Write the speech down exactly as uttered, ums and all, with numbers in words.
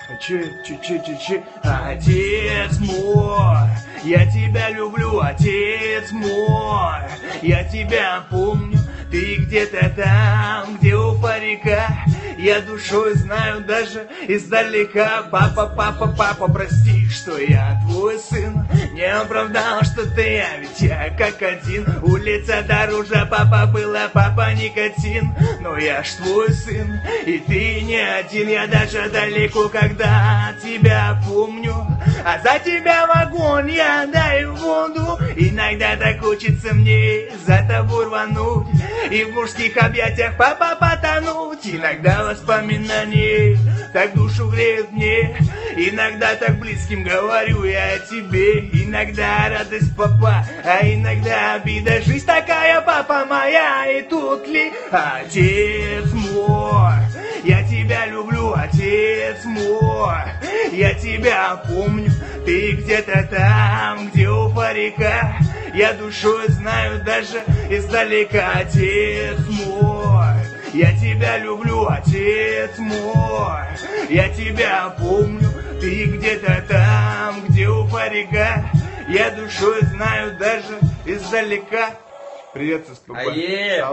Чи-чи-чи-чи-чи. Отец мой, я тебя люблю, отец мой, я тебя помню, ты где-то там, где у парика. Я душой знаю даже издалека. Папа, папа, папа, прости, что я твой сын. Не оправдал, что ты, а ведь я как один. Улица дороже, папа была, папа никотин. Но я ж твой сын, и ты не один. Я даже далеко, когда тебя помню. А за тебя в огонь я даю воду. Иногда так хочется мне за тобой рвануть и в мужских объятиях, папа, потонуть. Иногда воспоминания так душу греют мне. Иногда так близким говорю я о тебе. Иногда радость, папа, а иногда обида. Жизнь такая, папа моя, и тут ли отец мой? Я тебя люблю, отец мой, я тебя помню, ты где-то там, где у парика. Я душой знаю даже издалека, отец мой. Я тебя люблю, отец мой, я тебя помню, ты где-то там, где у парика. Я душой знаю даже издалека. Привет, с